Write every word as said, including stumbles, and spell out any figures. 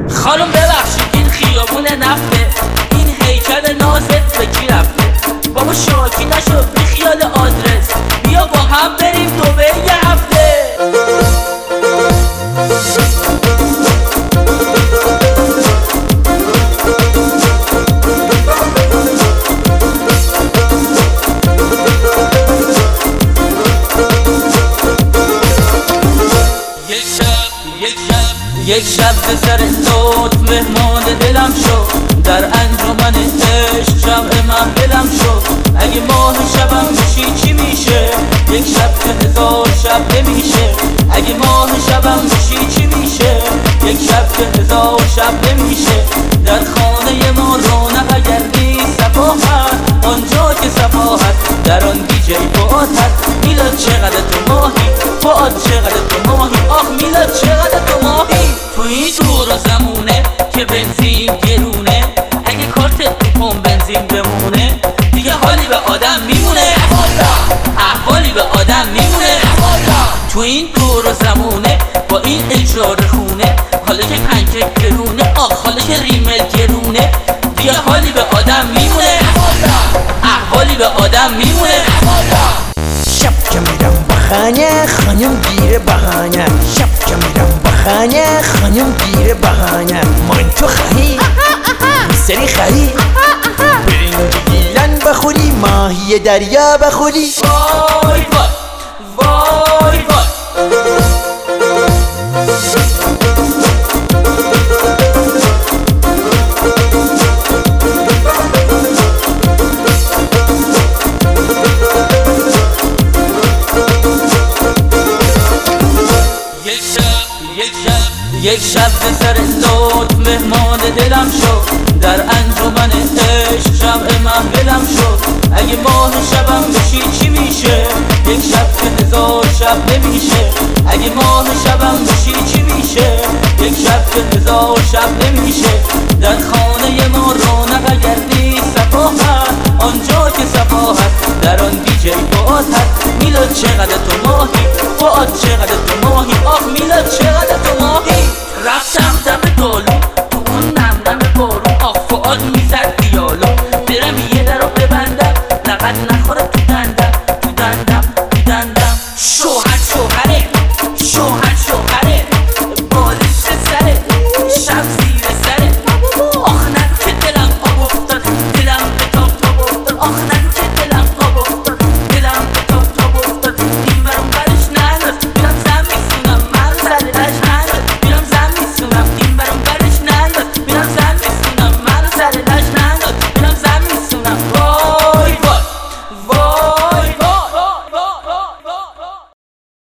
خانم ببخشید این خیابون نفته، این هیکل نازت به کی رفته؟ بابا شاکی نشو بی خیال آدرس، بیا با هم بریم دبی یه هفته. یک شب به سر لطف مهمان دلم شو، در انجمن عشق شمع محفلم شو. اگه ماه شبم بشی چی میشه؟ یک شب که هزار شب نمیشه. اگه ماه شبم بشی چی میشه؟ یک شب که هزار شب نمیشه. در خانه ما رونق اگر نیست صفاحت، آنجا که صفاحت در آن دیجی فؤاد هست. میلاد چقدر تو ماهی، فؤاد چقدر تو ماهی، آخ میلاد چقدر تو ماهی. تو این دور و زمونه که بنزین گرونه، اگه کارتت تو پمپ بنزین بمونه دیگه حالی به آدم میمونه، احوالی به آدم میمونه. تو این دور و زمونه با این اجرار خونه، حالا که پنکک گرونه، آخ حالا که ریمل گرونه دیگه حالی به آدم میمونه، احوالی به آدم میمونه. شب که میرم بخانه خانم گیره بهانه، شب که میرم بخانه خانم گیره بهانه. من تو خواهی سری خواهی برنج گیلن بخوری، ماهی دریا بخوری. وای وای وای وای یک شب به سر لطف مهمان دلم شو، در انجمن عشق شمع محفلم شو. اگه ماه شبم بشی چی میشه؟ یک شب که هزار شب نمیشه. اگه ماه شبم بشی چی میشه؟ یک شب که هزار شب نمیشه. در خانه ما رونق اگر نیست صفاحت، آنجا که صفاحت در آن دیجی فؤاد هست. میلاد چقدر